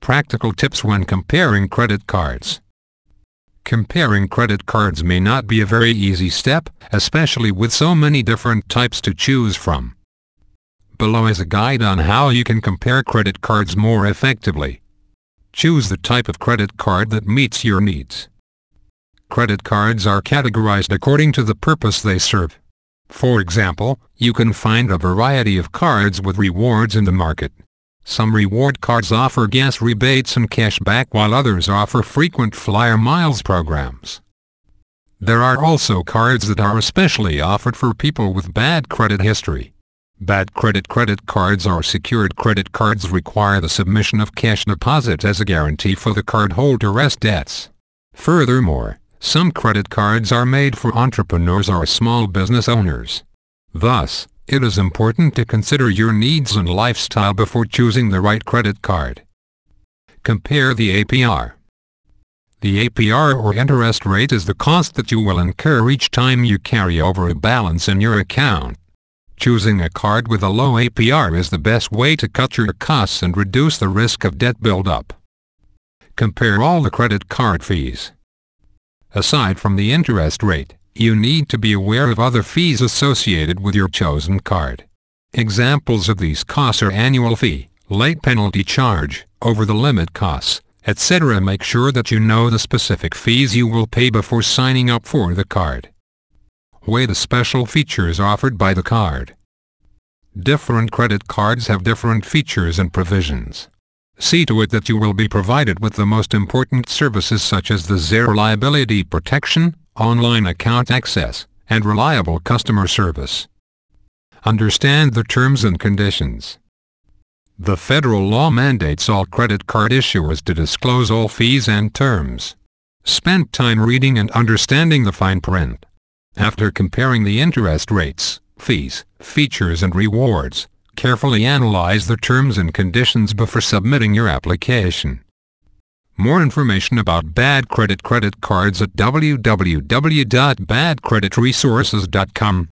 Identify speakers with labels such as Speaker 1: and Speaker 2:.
Speaker 1: Practical tips when comparing credit cards. Comparing credit cards may not be a very easy step, especially with so many different types to choose from. Below is a guide on how you can compare credit cards more effectively. Choose the type of credit card that meets your needs. Credit cards are categorized according to the purpose they serve. For example, you can find a variety of cards with rewards in the market. Some reward cards offer gas rebates and cash back, while others offer frequent flyer miles programs. There are also cards that are especially offered for people with bad credit history. Bad credit cards or secured credit cards require the submission of cash deposit as a guarantee for the cardholder's debts. Furthermore, some credit cards are made for entrepreneurs or small business owners. Thus, it is important to consider your needs and lifestyle before choosing the right credit card. Compare the APR. The APR or interest rate is the cost that you will incur each time you carry over a balance in your account. Choosing a card with a low APR is the best way to cut your costs and reduce the risk of debt buildup. Compare all the credit card fees. Aside from the interest rate, you need to be aware of other fees associated with your chosen card. Examples of these costs are annual fee, late penalty charge, over-the-limit costs, etc. Make sure that you know the specific fees you will pay before signing up for the card. Weigh the special features offered by the card. Different credit cards have different features and provisions. See to it that you will be provided with the most important services such as the zero liability protection, online account access, and reliable customer service. Understand the terms and conditions. The federal law mandates all credit card issuers to disclose all fees and terms. Spend time reading and understanding the fine print. After comparing the interest rates, fees, features and rewards, carefully analyze the terms and conditions before submitting your application. More information about bad credit cards at www.badcreditresources.com.